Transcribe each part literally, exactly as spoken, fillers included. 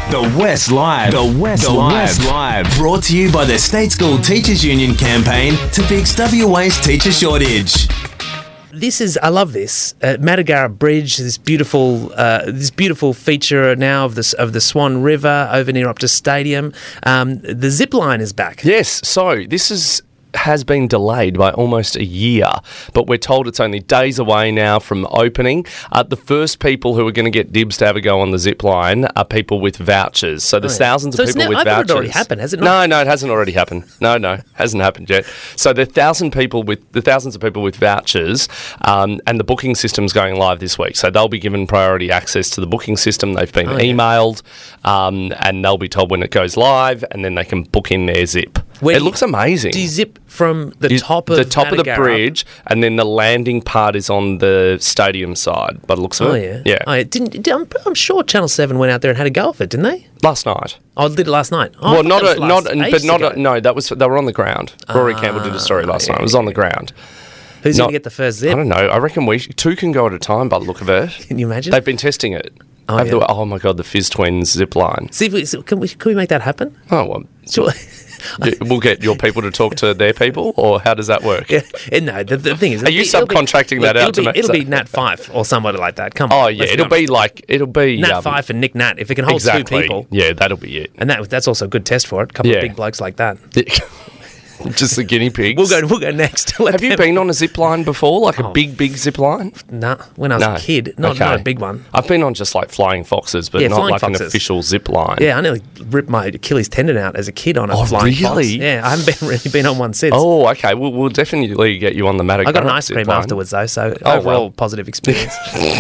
The West Live. The West the Live. West Live. Brought to you by the State School Teachers Union campaign to fix W A's teacher shortage. This is, I love this, uh, Matagara Bridge, this beautiful uh, this beautiful feature now of, this, of the Swan River over near Optus Stadium. Um, the zip line is back. Yes, so this is... has been delayed by almost a year, but we're told it's only days away now from opening. Uh, the first people who are going to get dibs to have a go on the zip line are people with vouchers. So there's Oh, yeah. thousands So of it's people now- with I thought vouchers. it already happened, has it not? No, no, it hasn't already happened. No, no, hasn't happened yet. So the thousand people with the thousands of people with vouchers, um, and the booking system's going live this week. So they'll be given priority access to the booking system. They've been Oh, yeah. emailed, um, and they'll be told when it goes live, and then they can book in their zip. Where it do you- looks amazing. Do you zip from the You- top of the top of the Matagara? bridge, and then the landing part is on the stadium side. By the looks of Oh, it, yeah. yeah. Oh, yeah. Didn't, did- I'm, I'm sure Channel seven went out there and had a go of it, didn't they? Last night. Oh, did it last night? Oh, I well, thought not that a, was not, last- but ages not ago. a, no. That was they were on the ground. Rory Campbell did a story last night. It was on the ground. Who's not- going to get the first I zip? don't know. I reckon we sh- two can go at a time. By the look of it, Can you imagine? they've been testing it. Oh, Have yeah. the- oh my god, the Fizz Twins zip line. See if we, so can we can we make that happen? Oh well, Sure. y- we'll get your people to talk to their people, or how does that work? Yeah, and no, the, the thing is... Are you it'll be- subcontracting that look, out to it'll be, me? It'll be Nat Five or somebody like that. Come on. Oh yeah, let's it'll honest. be like it'll be Nat um, Five and Nick Nat. If it can hold exactly. two people. Yeah, that'll be it. And that that's also a good test for it. A couple Yeah. of big blokes like that. Just the guinea pigs. We'll go. We'll go next. Let Have you them- been on a zip line before, like a Oh. big, big zip line? Nah, when I was No. a kid. Not, Okay. not a big one. I've been on just like flying foxes, but Yeah, not flying like an foxes. official zip line. Yeah, I nearly ripped my Achilles tendon out as a kid on a Oh, flying fox. really? Yeah, I haven't been really been on one since. Oh, okay. We'll, we'll definitely get you on the Matagara I got an ice zip cream line. afterwards though, so Oh, overall well. positive experience.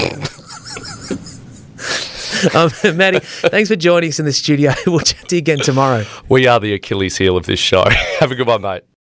um, Maddie, thanks for joining us in the studio. We'll chat to you again tomorrow. We are the Achilles heel of this show. Have a good one, mate.